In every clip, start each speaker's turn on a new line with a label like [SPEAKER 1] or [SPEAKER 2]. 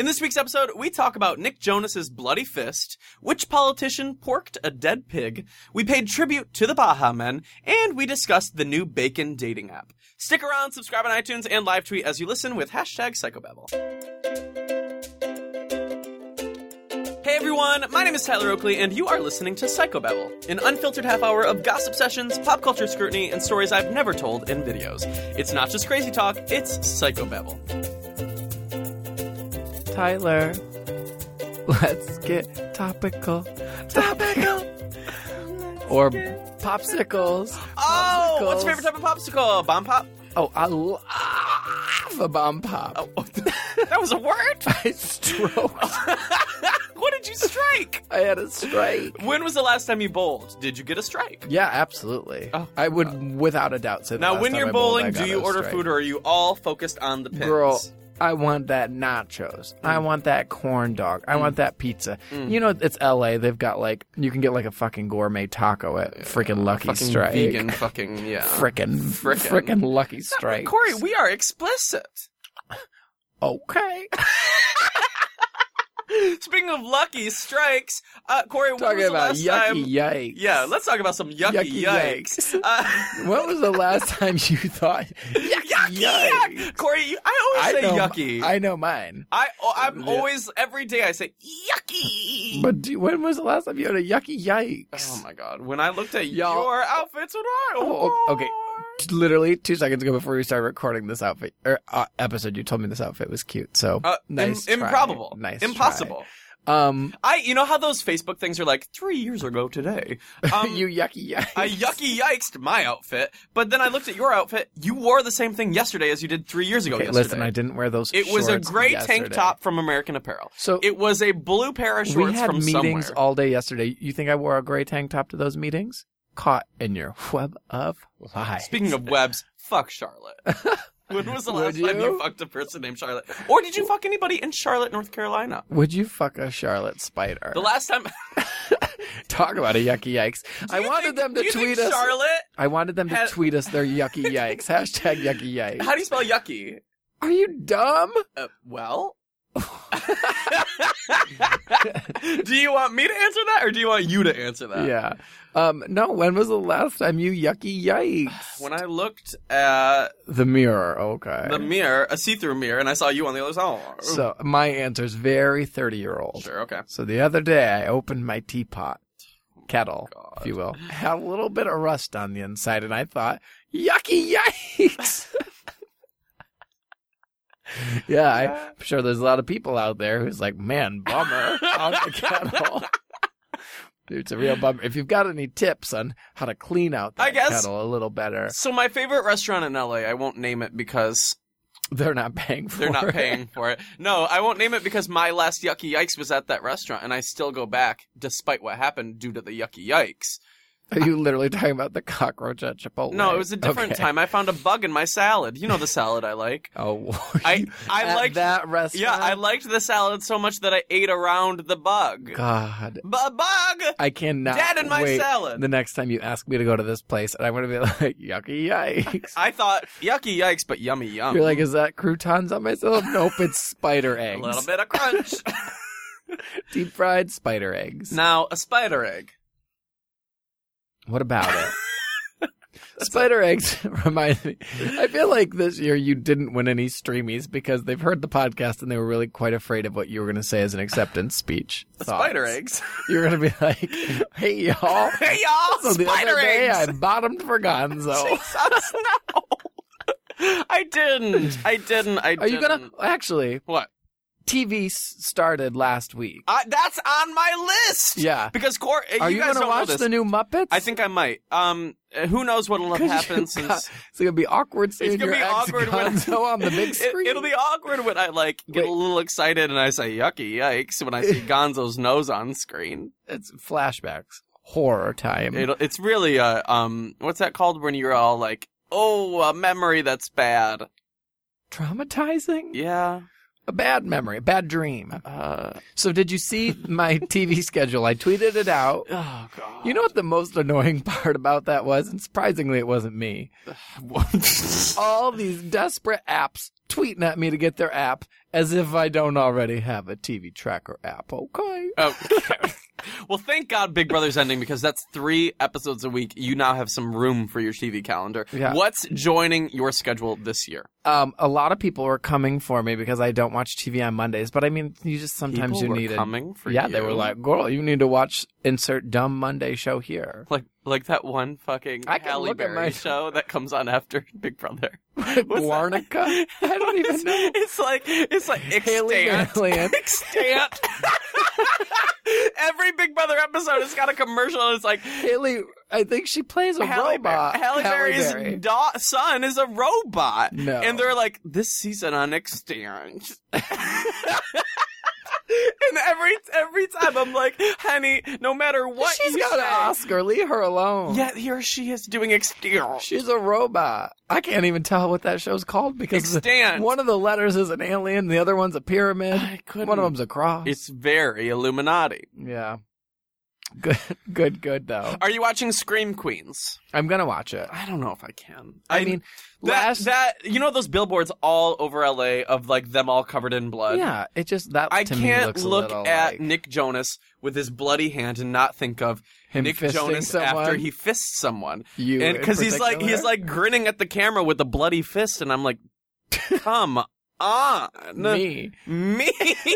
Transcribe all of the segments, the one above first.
[SPEAKER 1] In this week's episode, we talk about Nick Jonas's bloody fist, which politician porked a dead pig, we paid tribute to the Baja Men, and we discussed the new bacon dating app. Stick around, subscribe on iTunes, and live tweet as you listen with #Psychobabble. Hey everyone, my name is Tyler Oakley, and you are listening to Psychobabble, an unfiltered half hour of gossip sessions, pop culture scrutiny, and stories I've never told in videos. It's not just crazy talk, it's Psychobabble.
[SPEAKER 2] Tyler, let's get topical. Or popsicles.
[SPEAKER 1] Oh, what's your favorite type of popsicle? Bomb pop?
[SPEAKER 2] Oh, I love a bomb pop.
[SPEAKER 1] Oh, that was a word?
[SPEAKER 2] I stroked.
[SPEAKER 1] What did you strike?
[SPEAKER 2] I had a strike.
[SPEAKER 1] When was the last time you bowled? Did you get a strike?
[SPEAKER 2] Yeah, absolutely.
[SPEAKER 1] Oh,
[SPEAKER 2] I would, without a doubt, say that.
[SPEAKER 1] Now, when you're bowling, do you order food, or are you all focused on the pins?
[SPEAKER 2] Girl, I want that nachos. I want that corn dog. I want that pizza. You know, it's LA. They've got you can get a fucking gourmet taco at freaking Lucky
[SPEAKER 1] fucking
[SPEAKER 2] Strike.
[SPEAKER 1] Vegan fucking, yeah.
[SPEAKER 2] Frickin' Lucky Strike.
[SPEAKER 1] Corey, we are explicit.
[SPEAKER 2] Okay.
[SPEAKER 1] Speaking of Lucky Strikes, Corey, when
[SPEAKER 2] Talking
[SPEAKER 1] was the
[SPEAKER 2] about
[SPEAKER 1] last
[SPEAKER 2] yucky
[SPEAKER 1] time...
[SPEAKER 2] yikes.
[SPEAKER 1] Yeah, let's talk about some yucky yikes.
[SPEAKER 2] When was the last time you thought yucky yikes?
[SPEAKER 1] Corey, I always say yucky.
[SPEAKER 2] I know mine.
[SPEAKER 1] I'm always, every day I say yucky.
[SPEAKER 2] But when was the last time you had a yucky yikes?
[SPEAKER 1] Oh my god, when I looked at
[SPEAKER 2] Y'all-
[SPEAKER 1] your outfits, what I
[SPEAKER 2] okay. Literally 2 seconds ago before we started recording this outfit episode, you told me this outfit was cute. So nice try.
[SPEAKER 1] Improbable.
[SPEAKER 2] Nice
[SPEAKER 1] Impossible.
[SPEAKER 2] try.
[SPEAKER 1] You know how those Facebook things are like 3 years ago today.
[SPEAKER 2] You yucky yikes.
[SPEAKER 1] I yucky yikesed my outfit, but then I looked at your outfit. You wore the same thing yesterday as you did 3 years ago.
[SPEAKER 2] Okay,
[SPEAKER 1] yesterday.
[SPEAKER 2] listen, I didn't wear those.
[SPEAKER 1] It was a
[SPEAKER 2] shorts
[SPEAKER 1] gray
[SPEAKER 2] yesterday.
[SPEAKER 1] tank top from American Apparel.
[SPEAKER 2] So
[SPEAKER 1] it was a blue pair of shorts
[SPEAKER 2] we had
[SPEAKER 1] from
[SPEAKER 2] meetings
[SPEAKER 1] somewhere.
[SPEAKER 2] all day yesterday. You think I wore a gray tank top to those meetings? Caught in your web of lies.
[SPEAKER 1] Speaking of webs, fuck Charlotte. When was the last
[SPEAKER 2] Would
[SPEAKER 1] time you fucked a person named Charlotte? Or did you fuck anybody in Charlotte, North Carolina?
[SPEAKER 2] Would you fuck a Charlotte spider?
[SPEAKER 1] The last time...
[SPEAKER 2] Talk about a yucky yikes. I wanted them to tweet us.
[SPEAKER 1] Charlotte?
[SPEAKER 2] I wanted them to tweet us their yucky yikes. #yucky yikes.
[SPEAKER 1] How do you spell yucky?
[SPEAKER 2] Are you dumb?
[SPEAKER 1] Well... Do you want me to answer that, or do you want you to answer that?
[SPEAKER 2] Yeah. No, when was the last time you yucky yikes?
[SPEAKER 1] When I looked at
[SPEAKER 2] the mirror, okay.
[SPEAKER 1] the mirror, a see-through mirror, and I saw you on the other side.
[SPEAKER 2] So my answer's very 30-year-old.
[SPEAKER 1] Sure, okay.
[SPEAKER 2] So the other day I opened my teapot, kettle,
[SPEAKER 1] God.
[SPEAKER 2] if you will. Had a little bit of rust on the inside, and I thought, yucky yikes! Yeah, I'm sure there's a lot of people out there who's like, man, bummer on the kettle. Dude, it's a real bummer. If you've got any tips on how to clean out that kettle a little better.
[SPEAKER 1] So my favorite restaurant in LA, I won't name it because...
[SPEAKER 2] They're not paying for it.
[SPEAKER 1] They're not paying for it. No, I won't name it because my last yucky yikes was at that restaurant, and I still go back despite what happened due to the yucky yikes.
[SPEAKER 2] Are you literally talking about the cockroach at Chipotle?
[SPEAKER 1] No, it was a different time. I found a bug in my salad. You know the salad I like.
[SPEAKER 2] Oh,
[SPEAKER 1] I liked
[SPEAKER 2] that restaurant.
[SPEAKER 1] Yeah, I liked the salad so much that I ate around the bug.
[SPEAKER 2] God,
[SPEAKER 1] bug!
[SPEAKER 2] I cannot.
[SPEAKER 1] Dead in my
[SPEAKER 2] wait
[SPEAKER 1] salad.
[SPEAKER 2] The next time you ask me to go to this place, and I'm going to be like, yucky yikes.
[SPEAKER 1] I thought yucky yikes, but yummy yum.
[SPEAKER 2] You're like, is that croutons on my salad? Nope, it's spider eggs.
[SPEAKER 1] A little bit of crunch.
[SPEAKER 2] Deep fried spider eggs.
[SPEAKER 1] Now, a spider egg.
[SPEAKER 2] What about it? Spider eggs remind me. I feel like this year you didn't win any streamies because they've heard the podcast and they were really quite afraid of what you were going to say as an acceptance speech.
[SPEAKER 1] Spider eggs.
[SPEAKER 2] You're going to be like, hey, y'all.
[SPEAKER 1] Hey, y'all.
[SPEAKER 2] So the
[SPEAKER 1] spider
[SPEAKER 2] other day
[SPEAKER 1] eggs.
[SPEAKER 2] I bottomed for Gonzo.
[SPEAKER 1] Jesus, no. I didn't.
[SPEAKER 2] Are you going to? Actually.
[SPEAKER 1] What?
[SPEAKER 2] TV started last week.
[SPEAKER 1] That's on my list.
[SPEAKER 2] Yeah.
[SPEAKER 1] Because
[SPEAKER 2] are you going to watch the new Muppets?
[SPEAKER 1] I think I might. Who knows what'll have happened since...
[SPEAKER 2] It's going to be awkward seeing your ex-Gonzo on the big screen.
[SPEAKER 1] It'll be awkward when I, get a little excited and I say, yucky, yikes, when I see Gonzo's nose on screen.
[SPEAKER 2] It's flashbacks. Horror time.
[SPEAKER 1] It's really, what's that called when you're all like, oh, a memory that's bad?
[SPEAKER 2] Traumatizing?
[SPEAKER 1] Yeah.
[SPEAKER 2] A bad memory, a bad dream. So did you see my TV schedule? I tweeted it out.
[SPEAKER 1] Oh, God.
[SPEAKER 2] You know what the most annoying part about that was? And surprisingly, it wasn't me. All these desperate apps tweeting at me to get their app as if I don't already have a TV tracker app. Okay.
[SPEAKER 1] Okay. Well, thank God Big Brother's ending, because that's 3 episodes a week. You now have some room for your TV calendar.
[SPEAKER 2] Yeah.
[SPEAKER 1] What's joining your schedule this year?
[SPEAKER 2] A lot of people were coming for me because I don't watch TV on Mondays. But I mean, you just sometimes
[SPEAKER 1] People
[SPEAKER 2] you
[SPEAKER 1] were
[SPEAKER 2] need it.
[SPEAKER 1] coming for
[SPEAKER 2] Yeah,
[SPEAKER 1] you?
[SPEAKER 2] they were like, girl, you need to watch insert dumb Monday show here.
[SPEAKER 1] Like that one fucking
[SPEAKER 2] I can
[SPEAKER 1] Halle
[SPEAKER 2] look at
[SPEAKER 1] Berry
[SPEAKER 2] my-
[SPEAKER 1] show that comes on after Big Brother. What's that?
[SPEAKER 2] Guarnica? I don't even know.
[SPEAKER 1] It's like
[SPEAKER 2] Haley
[SPEAKER 1] extant.
[SPEAKER 2] Alien.
[SPEAKER 1] Extant. Every Big Brother episode has got a commercial, and it's like
[SPEAKER 2] Haley, I think she plays a robot.
[SPEAKER 1] Halle Berry's son is a robot.
[SPEAKER 2] No.
[SPEAKER 1] And they're like, this season on Extant. And every time I'm like, honey, no matter what
[SPEAKER 2] She's
[SPEAKER 1] you
[SPEAKER 2] got
[SPEAKER 1] say,
[SPEAKER 2] an Oscar. Leave her alone.
[SPEAKER 1] yet here she is doing Extant.
[SPEAKER 2] She's a robot. I can't even tell what that show's called because
[SPEAKER 1] Extant.
[SPEAKER 2] one of the letters is an alien, the other one's a pyramid.
[SPEAKER 1] I couldn't.
[SPEAKER 2] One of them's a cross.
[SPEAKER 1] It's very Illuminati.
[SPEAKER 2] Yeah. Good though.
[SPEAKER 1] Are you watching Scream Queens?
[SPEAKER 2] I'm gonna watch it.
[SPEAKER 1] I don't know if I can.
[SPEAKER 2] I mean,
[SPEAKER 1] that you know those billboards all over LA of like them all covered in blood?
[SPEAKER 2] yeah, it just that
[SPEAKER 1] I
[SPEAKER 2] to me
[SPEAKER 1] can't
[SPEAKER 2] looks a
[SPEAKER 1] look
[SPEAKER 2] little
[SPEAKER 1] at
[SPEAKER 2] like
[SPEAKER 1] Nick Jonas with his bloody hand and not think of
[SPEAKER 2] him
[SPEAKER 1] Nick
[SPEAKER 2] fisting
[SPEAKER 1] Jonas
[SPEAKER 2] someone.
[SPEAKER 1] after he fists someone.
[SPEAKER 2] You
[SPEAKER 1] And
[SPEAKER 2] in
[SPEAKER 1] because he's
[SPEAKER 2] particular?
[SPEAKER 1] like grinning at the camera with a bloody fist, and I'm like, come on,
[SPEAKER 2] me.
[SPEAKER 1] me.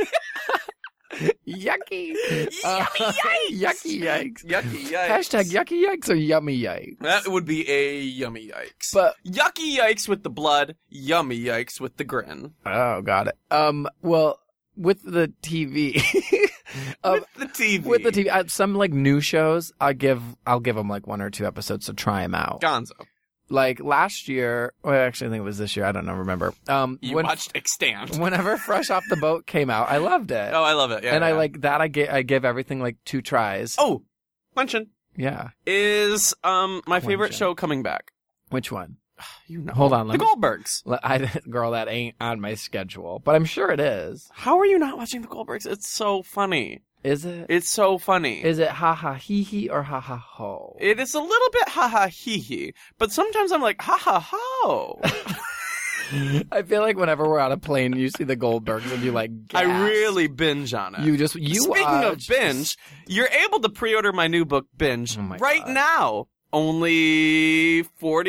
[SPEAKER 2] Yucky.
[SPEAKER 1] Yummy yikes.
[SPEAKER 2] Yucky yikes.
[SPEAKER 1] Yucky yikes.
[SPEAKER 2] Hashtag yucky yikes or yummy yikes.
[SPEAKER 1] That would be a yummy yikes.
[SPEAKER 2] But
[SPEAKER 1] Yucky yikes with the blood, yummy yikes with the grin.
[SPEAKER 2] oh, got it. Well, with the TV,
[SPEAKER 1] With the TV.
[SPEAKER 2] with the TV, some like new shows, I'll give them like 1 or 2 episodes to try them out.
[SPEAKER 1] Gonzo.
[SPEAKER 2] Like last year, well, actually, I think it was this year. I don't know, remember.
[SPEAKER 1] You watched Extant.
[SPEAKER 2] Whenever Fresh Off the Boat came out, I loved it.
[SPEAKER 1] Oh, I love it. Yeah,
[SPEAKER 2] and
[SPEAKER 1] yeah.
[SPEAKER 2] I like that. I give everything like 2 tries.
[SPEAKER 1] Oh, Quentin,
[SPEAKER 2] Yeah.
[SPEAKER 1] is my favorite
[SPEAKER 2] Quentin.
[SPEAKER 1] show coming back?
[SPEAKER 2] Which one?
[SPEAKER 1] You know.
[SPEAKER 2] Hold on,
[SPEAKER 1] The
[SPEAKER 2] let me-
[SPEAKER 1] Goldbergs.
[SPEAKER 2] Girl, that ain't on my schedule, but I'm sure it is.
[SPEAKER 1] How are you not watching The Goldbergs? It's so funny.
[SPEAKER 2] Is it?
[SPEAKER 1] It's so funny.
[SPEAKER 2] Is it ha ha hee hee or ha ha ho?
[SPEAKER 1] It is a little bit ha ha hee hee, but sometimes I'm like ha ha ho.
[SPEAKER 2] I feel like whenever we're on a plane, you see the Goldbergs and you like. Gasp.
[SPEAKER 1] I really binge on it. Speaking of
[SPEAKER 2] watch-
[SPEAKER 1] binge, you're able to pre-order my new book, Binge,
[SPEAKER 2] Oh my
[SPEAKER 1] right
[SPEAKER 2] God.
[SPEAKER 1] now. Only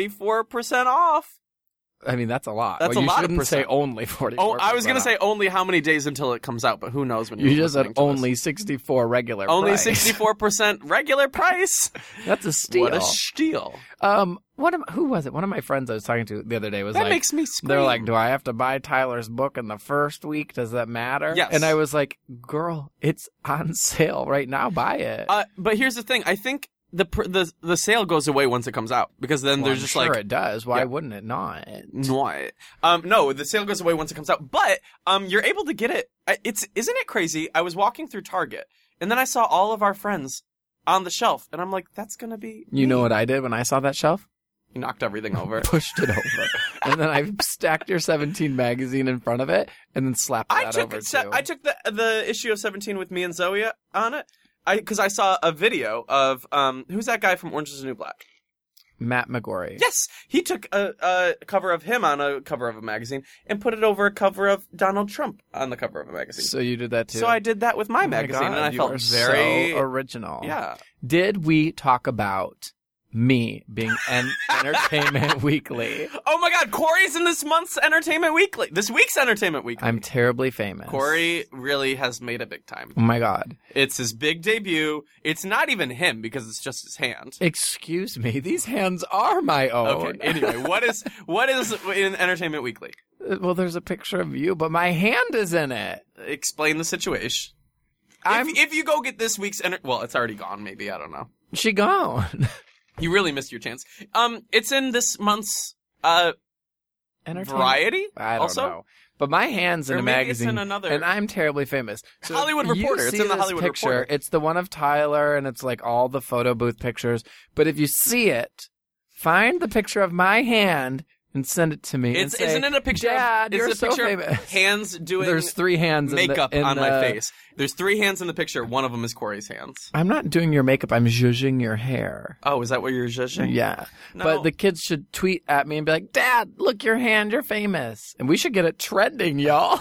[SPEAKER 1] 44% off.
[SPEAKER 2] I mean, that's a lot.
[SPEAKER 1] That's
[SPEAKER 2] well,
[SPEAKER 1] a lot of
[SPEAKER 2] You shouldn't say
[SPEAKER 1] percent.
[SPEAKER 2] only 40.
[SPEAKER 1] Oh, I was going to say only how many days until it comes out, but who knows when you're
[SPEAKER 2] You just said
[SPEAKER 1] listening to this.
[SPEAKER 2] only 64 regular.
[SPEAKER 1] Only
[SPEAKER 2] price.
[SPEAKER 1] 64% regular price.
[SPEAKER 2] That's a steal.
[SPEAKER 1] What a steal.
[SPEAKER 2] Who was it? One of my friends I was talking to the other day was
[SPEAKER 1] That
[SPEAKER 2] like,
[SPEAKER 1] makes me scream.
[SPEAKER 2] they're like, do I have to buy Tyler's book in the first week? Does that matter?
[SPEAKER 1] Yes.
[SPEAKER 2] And I was like, girl, it's on sale right now. Buy it.
[SPEAKER 1] But here's the thing. I think the sale goes away once it comes out, because then
[SPEAKER 2] Well,
[SPEAKER 1] there's
[SPEAKER 2] I'm
[SPEAKER 1] just
[SPEAKER 2] sure
[SPEAKER 1] like
[SPEAKER 2] it does. Why
[SPEAKER 1] Yeah.
[SPEAKER 2] wouldn't it not?
[SPEAKER 1] what? No, the sale goes away once it comes out, but you're able to get it. Isn't it crazy? I was walking through Target, and then I saw all of our friends on the shelf, and I'm like, that's gonna be
[SPEAKER 2] You
[SPEAKER 1] me.
[SPEAKER 2] know what I did when I saw that shelf?
[SPEAKER 1] You knocked everything over.
[SPEAKER 2] Pushed it over. And then I stacked your 17 magazine in front of it and then slapped that over too.
[SPEAKER 1] I took the issue of 17 with me and Zoe on it. Because I saw a video of who's that guy from Orange Is the New Black?
[SPEAKER 2] Matt McGorry.
[SPEAKER 1] Yes, he took a cover of him on a cover of a magazine and put it over a cover of Donald Trump on the cover of a magazine.
[SPEAKER 2] So you did that too?
[SPEAKER 1] So I did that with my
[SPEAKER 2] Oh
[SPEAKER 1] magazine,
[SPEAKER 2] God,
[SPEAKER 1] and I
[SPEAKER 2] you
[SPEAKER 1] felt
[SPEAKER 2] are
[SPEAKER 1] very
[SPEAKER 2] so original.
[SPEAKER 1] Yeah.
[SPEAKER 2] Did we talk about me being Entertainment Weekly?
[SPEAKER 1] Oh my God, Corey's in this week's Entertainment Weekly.
[SPEAKER 2] I'm terribly famous.
[SPEAKER 1] Corey really has made it big time.
[SPEAKER 2] Oh my God.
[SPEAKER 1] It's his big debut. It's not even him because it's just his hand.
[SPEAKER 2] Excuse me. These hands are my own.
[SPEAKER 1] Okay. Anyway, what is in Entertainment Weekly?
[SPEAKER 2] Well, there's a picture of you, but my hand is in it.
[SPEAKER 1] Explain the situation.
[SPEAKER 2] I'm-
[SPEAKER 1] If you go get this week's well, it's already gone. Maybe, I don't know.
[SPEAKER 2] She gone.
[SPEAKER 1] You really missed your chance. It's in this month's
[SPEAKER 2] Entertainment.
[SPEAKER 1] Variety.
[SPEAKER 2] I don't
[SPEAKER 1] also?
[SPEAKER 2] know. But my hand's in
[SPEAKER 1] Or
[SPEAKER 2] a
[SPEAKER 1] maybe it's
[SPEAKER 2] magazine,
[SPEAKER 1] in another-
[SPEAKER 2] and I'm terribly famous. So
[SPEAKER 1] Hollywood
[SPEAKER 2] if you
[SPEAKER 1] Reporter. It's
[SPEAKER 2] see
[SPEAKER 1] in the
[SPEAKER 2] this
[SPEAKER 1] Hollywood
[SPEAKER 2] picture,
[SPEAKER 1] Reporter.
[SPEAKER 2] It's the one of Tyler, and it's like all the photo booth pictures. But if you see it, find the picture of my hand and send it to me.
[SPEAKER 1] It's
[SPEAKER 2] and say,
[SPEAKER 1] isn't it a picture?
[SPEAKER 2] Dad, you're
[SPEAKER 1] it's a
[SPEAKER 2] so
[SPEAKER 1] picture
[SPEAKER 2] famous.
[SPEAKER 1] of hands doing.
[SPEAKER 2] There's 3 hands
[SPEAKER 1] makeup
[SPEAKER 2] in
[SPEAKER 1] on my
[SPEAKER 2] the-
[SPEAKER 1] face. There's 3 hands in the picture. One of them is Corey's hands.
[SPEAKER 2] I'm not doing your makeup. I'm zhuzhing your hair.
[SPEAKER 1] Oh, is that what you're judging?
[SPEAKER 2] Yeah.
[SPEAKER 1] No.
[SPEAKER 2] But the kids should tweet at me and be like, Dad, look your hand. You're famous. And we should get it trending, y'all.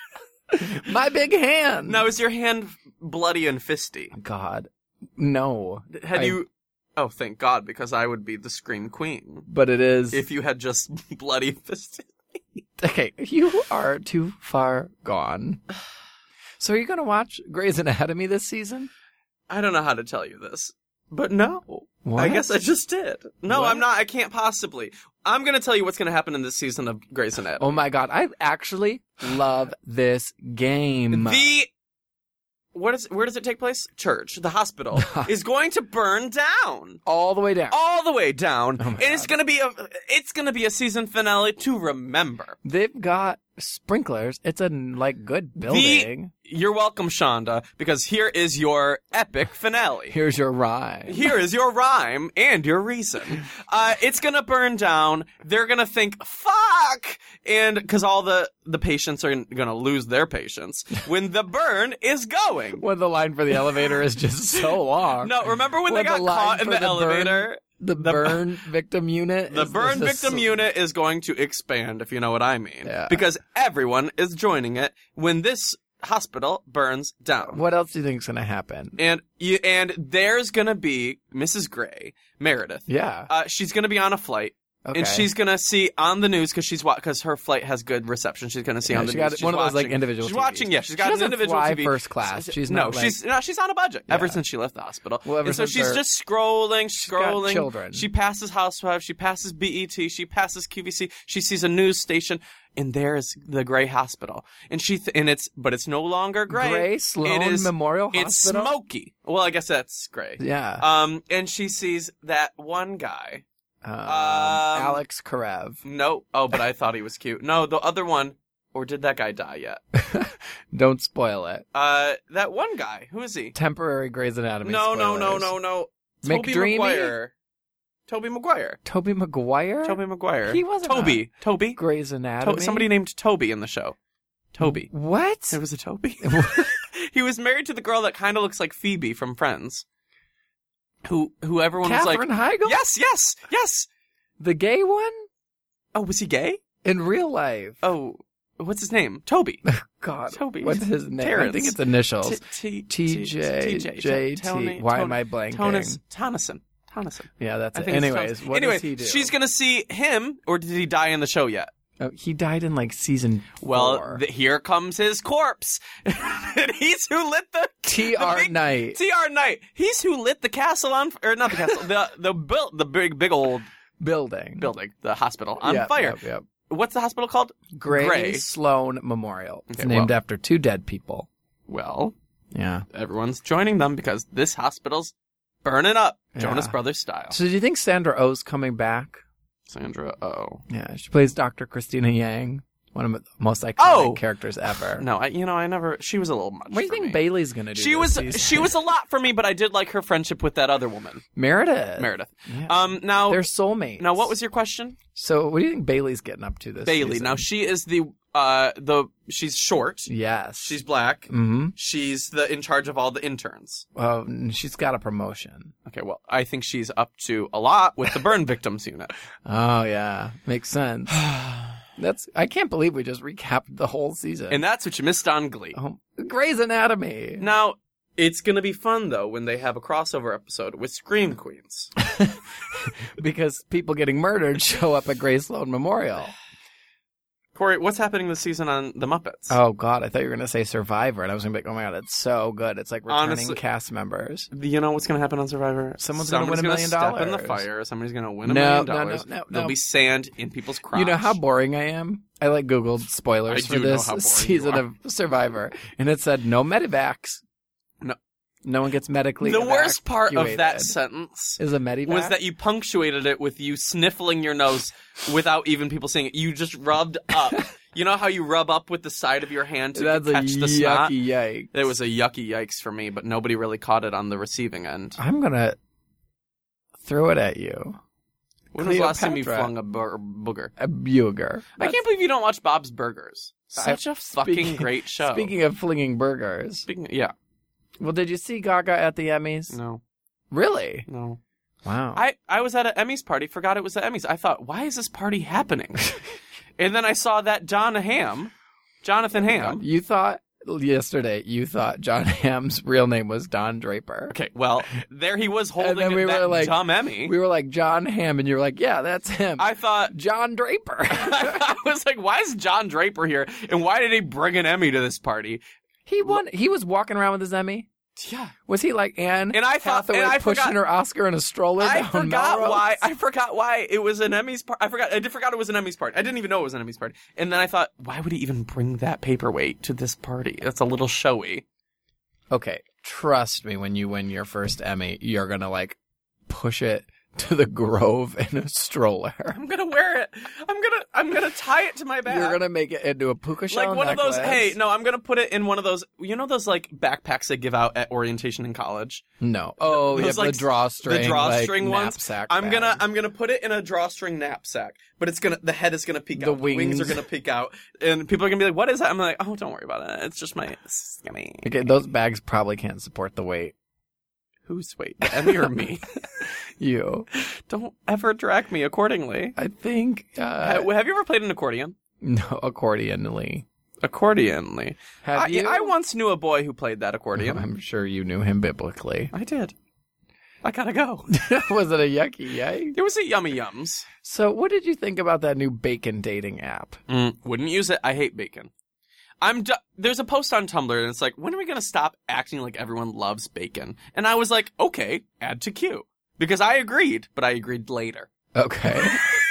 [SPEAKER 2] My big hand.
[SPEAKER 1] Now, is your hand bloody and fisty?
[SPEAKER 2] God. No.
[SPEAKER 1] Had you... Oh, thank God, because I would be the Scream Queen.
[SPEAKER 2] But it is...
[SPEAKER 1] If you had just bloody fisted.
[SPEAKER 2] Okay, you are too far gone. So are you going to watch Grey's Anatomy this season?
[SPEAKER 1] I don't know how to tell you this, but no.
[SPEAKER 2] What?
[SPEAKER 1] I guess I just did. No,
[SPEAKER 2] What?
[SPEAKER 1] I'm not. I can't possibly. I'm going to tell you what's going to happen in this season of Grey's Anatomy.
[SPEAKER 2] Oh my God, I actually love this game.
[SPEAKER 1] Where does it take place? Church. The hospital is going to burn down.
[SPEAKER 2] All the way down.
[SPEAKER 1] All the way down.
[SPEAKER 2] Oh my
[SPEAKER 1] and it's
[SPEAKER 2] God.
[SPEAKER 1] going to be a season finale to remember.
[SPEAKER 2] They've got sprinklers. It's a good building.
[SPEAKER 1] You're welcome, Shonda, because here is your epic finale.
[SPEAKER 2] Here's your rhyme.
[SPEAKER 1] Here is your rhyme and your reason. It's gonna burn down. They're gonna think, fuck! And because all the patients are gonna lose their patience when the burn is going.
[SPEAKER 2] When the line for the elevator is just so long.
[SPEAKER 1] No, remember when they
[SPEAKER 2] When
[SPEAKER 1] got
[SPEAKER 2] the line
[SPEAKER 1] caught in
[SPEAKER 2] for
[SPEAKER 1] the
[SPEAKER 2] the
[SPEAKER 1] elevator?
[SPEAKER 2] The burn victim unit.
[SPEAKER 1] The
[SPEAKER 2] is
[SPEAKER 1] burn
[SPEAKER 2] just
[SPEAKER 1] victim unit is going to expand, if you know what I mean.
[SPEAKER 2] Yeah.
[SPEAKER 1] Because everyone is joining it when this hospital burns down.
[SPEAKER 2] What else do you think is going to happen?
[SPEAKER 1] And there's gonna be Mrs. Grey, Meredith.
[SPEAKER 2] Yeah.
[SPEAKER 1] She's gonna be on a flight.
[SPEAKER 2] Okay.
[SPEAKER 1] And she's gonna see on the news because her flight has good reception. She's gonna see on the
[SPEAKER 2] she
[SPEAKER 1] news.
[SPEAKER 2] got
[SPEAKER 1] She's
[SPEAKER 2] one of those
[SPEAKER 1] watching.
[SPEAKER 2] individual.
[SPEAKER 1] She's
[SPEAKER 2] TVs.
[SPEAKER 1] watching. Yeah, she's got
[SPEAKER 2] she
[SPEAKER 1] an
[SPEAKER 2] doesn't
[SPEAKER 1] individual
[SPEAKER 2] fly
[SPEAKER 1] TV.
[SPEAKER 2] first class. She's
[SPEAKER 1] no,
[SPEAKER 2] not like,
[SPEAKER 1] she's on a budget ever
[SPEAKER 2] Yeah.
[SPEAKER 1] since she left the hospital.
[SPEAKER 2] Well, ever
[SPEAKER 1] and so
[SPEAKER 2] since
[SPEAKER 1] she's
[SPEAKER 2] her-
[SPEAKER 1] just scrolling.
[SPEAKER 2] got children.
[SPEAKER 1] She passes Housewives. She passes BET. She passes QVC. She sees a news station, and there's the Grey Hospital. And but it's no longer Grey.
[SPEAKER 2] Grey Sloan
[SPEAKER 1] It is-
[SPEAKER 2] Memorial
[SPEAKER 1] It's
[SPEAKER 2] Hospital.
[SPEAKER 1] smoky. Well, I guess that's Grey.
[SPEAKER 2] Yeah.
[SPEAKER 1] And she sees that one guy.
[SPEAKER 2] Alex Karev.
[SPEAKER 1] No. Oh, but I thought he was cute. No, the other one. Or did that guy die yet?
[SPEAKER 2] Don't spoil it.
[SPEAKER 1] That one guy. Who is he?
[SPEAKER 2] Temporary Grey's Anatomy.
[SPEAKER 1] No.
[SPEAKER 2] spoilers.
[SPEAKER 1] Toby
[SPEAKER 2] McDreamy?
[SPEAKER 1] Maguire. Toby Maguire.
[SPEAKER 2] Toby Maguire?
[SPEAKER 1] Toby Maguire.
[SPEAKER 2] He wasn't
[SPEAKER 1] Toby.
[SPEAKER 2] Grey's Anatomy.
[SPEAKER 1] Somebody named Toby in the show. Toby.
[SPEAKER 2] What?
[SPEAKER 1] It was a Toby. He was married to the girl that kind of looks like Phoebe from Friends. Who everyone was like,
[SPEAKER 2] Katherine Heigl?
[SPEAKER 1] yes.
[SPEAKER 2] The gay one?
[SPEAKER 1] Oh, was he gay?
[SPEAKER 2] In real life.
[SPEAKER 1] Oh, what's his name? Toby.
[SPEAKER 2] God.
[SPEAKER 1] Toby.
[SPEAKER 2] What's his name?
[SPEAKER 1] Terrence.
[SPEAKER 2] I think it's initials.
[SPEAKER 1] TJ.
[SPEAKER 2] TJT. Why am I blanking?
[SPEAKER 1] Tonneson.
[SPEAKER 2] Yeah, that's
[SPEAKER 1] I
[SPEAKER 2] it.
[SPEAKER 1] think it's
[SPEAKER 2] Anyways,
[SPEAKER 1] Tonneson.
[SPEAKER 2] what does he do?
[SPEAKER 1] She's gonna see him, or did he die in the show yet?
[SPEAKER 2] Oh, he died in season 4.
[SPEAKER 1] Well, here comes his corpse. And he's who lit the
[SPEAKER 2] T.R. Knight.
[SPEAKER 1] T.R. Knight. He's who lit the castle on, or not the castle, the big old
[SPEAKER 2] building,
[SPEAKER 1] the hospital on fire.
[SPEAKER 2] Yep.
[SPEAKER 1] What's the hospital called?
[SPEAKER 2] Grey Sloan Memorial. It's
[SPEAKER 1] Okay,
[SPEAKER 2] named after 2 dead people.
[SPEAKER 1] Well,
[SPEAKER 2] Yeah.
[SPEAKER 1] everyone's joining them because this hospital's burning up, Jonas
[SPEAKER 2] Yeah.
[SPEAKER 1] Brothers style.
[SPEAKER 2] So do you think Sandra Oh's coming back?
[SPEAKER 1] Sandra Oh.
[SPEAKER 2] Yeah, she plays Dr. Christina Yang, one of the most iconic characters ever.
[SPEAKER 1] No, I never. She was a little much.
[SPEAKER 2] What do you
[SPEAKER 1] for
[SPEAKER 2] think
[SPEAKER 1] me.
[SPEAKER 2] Bailey's gonna do?
[SPEAKER 1] She
[SPEAKER 2] this
[SPEAKER 1] was
[SPEAKER 2] season?
[SPEAKER 1] a lot for me, but I did like her friendship with that other woman,
[SPEAKER 2] Meredith.
[SPEAKER 1] Yeah. Now
[SPEAKER 2] They're soulmates.
[SPEAKER 1] Now, what was your question?
[SPEAKER 2] So, what do you think Bailey's getting up to this
[SPEAKER 1] Bailey.
[SPEAKER 2] season?
[SPEAKER 1] Now she is she's short.
[SPEAKER 2] Yes.
[SPEAKER 1] She's black.
[SPEAKER 2] Mm-hmm.
[SPEAKER 1] She's in charge of all the interns.
[SPEAKER 2] Well, she's got a promotion.
[SPEAKER 1] Okay, well, I think she's up to a lot with the burn victims unit.
[SPEAKER 2] Oh yeah, makes sense. I can't believe we just recapped the whole season.
[SPEAKER 1] And that's what you missed on Glee.
[SPEAKER 2] Grey's Anatomy.
[SPEAKER 1] Now, it's going to be fun, though, when they have a crossover episode with Scream Queens.
[SPEAKER 2] Because people getting murdered show up at Grey Sloan Memorial.
[SPEAKER 1] Corey, what's happening this season on The Muppets?
[SPEAKER 2] Oh, God. I thought you were going to say Survivor, and I was going to be like, oh, my God, it's so good. It's like returning
[SPEAKER 1] Honestly,
[SPEAKER 2] cast members.
[SPEAKER 1] You know what's going to happen on Survivor?
[SPEAKER 2] Someone's going to win $1 million.
[SPEAKER 1] Step in the fire. Somebody's going to win $1 million.
[SPEAKER 2] No.
[SPEAKER 1] There'll be sand in people's crotch.
[SPEAKER 2] You know how boring I am? I Googled spoilers for this season of Survivor, and it said no medivacs. No one gets medically
[SPEAKER 1] The worst part of that sentence
[SPEAKER 2] is a medivac?
[SPEAKER 1] was that you punctuated it with you sniffling your nose without even people seeing it. You just rubbed up. You know how you rub up with the side of your hand to catch the snot?
[SPEAKER 2] Yucky yikes.
[SPEAKER 1] It was a yucky yikes for me, but nobody really caught it on the receiving end.
[SPEAKER 2] I'm going to throw it at you.
[SPEAKER 1] When was the last time you
[SPEAKER 2] Cleopatra.
[SPEAKER 1] flung a booger?
[SPEAKER 2] A Buger.
[SPEAKER 1] I can't believe you don't watch Bob's Burgers. Such a fucking
[SPEAKER 2] speaking-
[SPEAKER 1] great show.
[SPEAKER 2] Speaking of flinging burgers.
[SPEAKER 1] Yeah.
[SPEAKER 2] Well, did you see Gaga at the Emmys?
[SPEAKER 1] No.
[SPEAKER 2] Really?
[SPEAKER 1] No.
[SPEAKER 2] Wow.
[SPEAKER 1] I was at an Emmys party, forgot it was the Emmys. I thought, why is this party happening? And then I saw that Jonathan Hamm.
[SPEAKER 2] You thought yesterday, John Hamm's real name was Don Draper.
[SPEAKER 1] Okay, well, there he was holding
[SPEAKER 2] then we
[SPEAKER 1] that
[SPEAKER 2] were like-
[SPEAKER 1] dumb Emmy.
[SPEAKER 2] We were like, John Hamm, and you're like, yeah, that's him.
[SPEAKER 1] I thought,
[SPEAKER 2] John Draper.
[SPEAKER 1] I was like, why is John Draper here? And why did he bring an Emmy to this party?
[SPEAKER 2] He won. He was walking around with his Emmy.
[SPEAKER 1] Yeah.
[SPEAKER 2] Was he like Anne
[SPEAKER 1] And I thought-
[SPEAKER 2] Hathaway
[SPEAKER 1] and I
[SPEAKER 2] pushing
[SPEAKER 1] forgot-
[SPEAKER 2] her Oscar in a stroller
[SPEAKER 1] I
[SPEAKER 2] down
[SPEAKER 1] forgot
[SPEAKER 2] Melrose?
[SPEAKER 1] I forgot why it was an Emmys party. I forgot it was an Emmys party. I didn't even know it was an Emmys party. And then I thought, why would he even bring that paperweight to this party? That's a little showy.
[SPEAKER 2] Okay, trust me, when you win your first Emmy, you're gonna like push it to the Grove in a stroller.
[SPEAKER 1] I'm gonna wear it. I'm gonna tie it to my back.
[SPEAKER 2] You're gonna make it into a puka shell
[SPEAKER 1] like one
[SPEAKER 2] necklace.
[SPEAKER 1] of those. Hey, no, I'm gonna put it in one of those. You know those like backpacks they give out at orientation in college.
[SPEAKER 2] No. Oh,
[SPEAKER 1] Those,
[SPEAKER 2] yeah,
[SPEAKER 1] like,
[SPEAKER 2] the drawstring.
[SPEAKER 1] The drawstring
[SPEAKER 2] like,
[SPEAKER 1] ones.
[SPEAKER 2] knapsack
[SPEAKER 1] I'm
[SPEAKER 2] bag.
[SPEAKER 1] gonna put it in a drawstring knapsack, but the head is gonna peek
[SPEAKER 2] The
[SPEAKER 1] out. The wings
[SPEAKER 2] wings.
[SPEAKER 1] are gonna peek out, and people are gonna be like, "What is that?" I'm like, "Oh, don't worry about it. It's just my skinny."
[SPEAKER 2] Okay, those bags probably can't support the weight.
[SPEAKER 1] Who's wait, Emmy or me?
[SPEAKER 2] You.
[SPEAKER 1] Don't ever drag me accordingly.
[SPEAKER 2] I think.
[SPEAKER 1] Have you ever played an accordion?
[SPEAKER 2] No, accordionly.
[SPEAKER 1] Accordionly.
[SPEAKER 2] Have you?
[SPEAKER 1] I once knew a boy who played that accordion.
[SPEAKER 2] I'm sure you knew him biblically.
[SPEAKER 1] I did. I gotta go.
[SPEAKER 2] Was it a yucky yay?
[SPEAKER 1] It was a Yummy Yums.
[SPEAKER 2] So, what did you think about that new bacon dating app?
[SPEAKER 1] Wouldn't use it. I hate bacon. There's a post on Tumblr and it's like, when are we gonna stop acting like everyone loves bacon? And I was like, okay, add to queue. Because I agreed, but I agreed later.
[SPEAKER 2] Okay.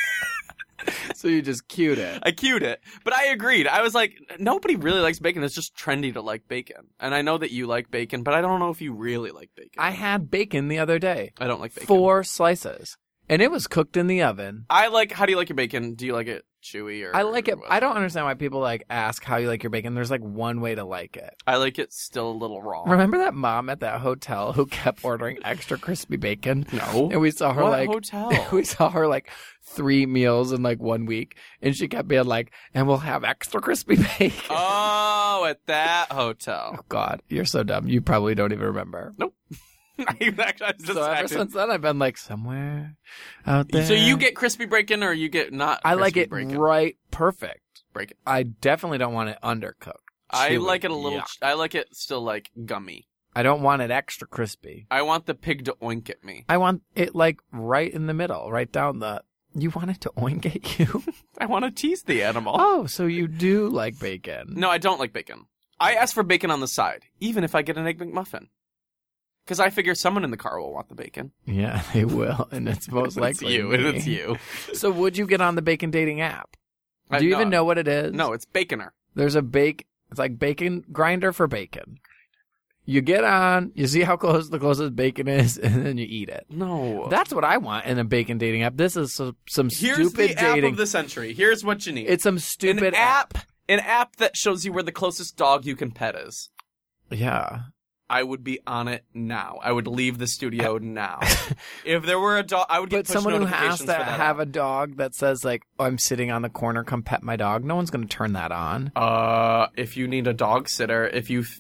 [SPEAKER 2] So you just queued it.
[SPEAKER 1] I queued it, but I agreed. I was like, nobody really likes bacon. It's just trendy to like bacon. And I know that you like bacon, but I don't know if you really like bacon.
[SPEAKER 2] I had bacon the other day.
[SPEAKER 1] I don't like bacon.
[SPEAKER 2] 4 slices. And it was cooked in the oven.
[SPEAKER 1] How do you like your bacon? Do you like it chewy or?
[SPEAKER 2] I like it.
[SPEAKER 1] what?
[SPEAKER 2] I don't understand why people like ask how you like your bacon. There's like one way to like it.
[SPEAKER 1] I like it still a little raw.
[SPEAKER 2] Remember that mom at that hotel who kept ordering extra crispy bacon?
[SPEAKER 1] No.
[SPEAKER 2] And we saw her
[SPEAKER 1] What
[SPEAKER 2] like
[SPEAKER 1] hotel?
[SPEAKER 2] we saw her like 3 meals in like 1 week, and she kept being like, "And we'll have extra crispy bacon."
[SPEAKER 1] Oh, at that hotel.
[SPEAKER 2] Oh, God, you're so dumb. You probably don't even remember.
[SPEAKER 1] I just
[SPEAKER 2] So ever
[SPEAKER 1] acted-
[SPEAKER 2] since then, I've been like somewhere out there.
[SPEAKER 1] So you get crispy bacon or you get not?
[SPEAKER 2] I like
[SPEAKER 1] crispy
[SPEAKER 2] it
[SPEAKER 1] bacon?
[SPEAKER 2] right, perfect.
[SPEAKER 1] Break it.
[SPEAKER 2] I definitely don't want it undercooked.
[SPEAKER 1] I
[SPEAKER 2] Chewy.
[SPEAKER 1] like it a little.
[SPEAKER 2] Yeah.
[SPEAKER 1] I like it still like gummy.
[SPEAKER 2] I don't want it extra crispy.
[SPEAKER 1] I want the pig to oink at me.
[SPEAKER 2] I want it like right in the middle, right down the. You want it to oink at you?
[SPEAKER 1] I want to tease the animal.
[SPEAKER 2] Oh, so you do like bacon?
[SPEAKER 1] No, I don't like bacon. I ask for bacon on the side, even if I get an Egg McMuffin. Because I figure someone in the car will want the bacon.
[SPEAKER 2] Yeah, they will, and it's most likely
[SPEAKER 1] It's you.
[SPEAKER 2] me.
[SPEAKER 1] It's you.
[SPEAKER 2] So would you get on the bacon dating app? Do you
[SPEAKER 1] No.
[SPEAKER 2] even know what it is?
[SPEAKER 1] No, it's baconer.
[SPEAKER 2] There's a it's like bacon grinder for bacon. You get on, you see how close the closest bacon is, and then you eat it.
[SPEAKER 1] No.
[SPEAKER 2] That's what I want in a bacon dating app. This is some
[SPEAKER 1] Here's
[SPEAKER 2] stupid
[SPEAKER 1] the app
[SPEAKER 2] dating.
[SPEAKER 1] of the century. Here's what you need.
[SPEAKER 2] It's some stupid
[SPEAKER 1] An app that shows you where the closest dog you can pet is.
[SPEAKER 2] Yeah.
[SPEAKER 1] I would be on it now. I would leave the studio now. If there were a dog, I would get
[SPEAKER 2] But
[SPEAKER 1] push
[SPEAKER 2] someone who
[SPEAKER 1] notifications
[SPEAKER 2] has to
[SPEAKER 1] for that
[SPEAKER 2] have
[SPEAKER 1] app.
[SPEAKER 2] a dog that says like, oh, I'm sitting on the corner, come pet my dog. No one's going to turn that on.
[SPEAKER 1] If you need a dog sitter, if you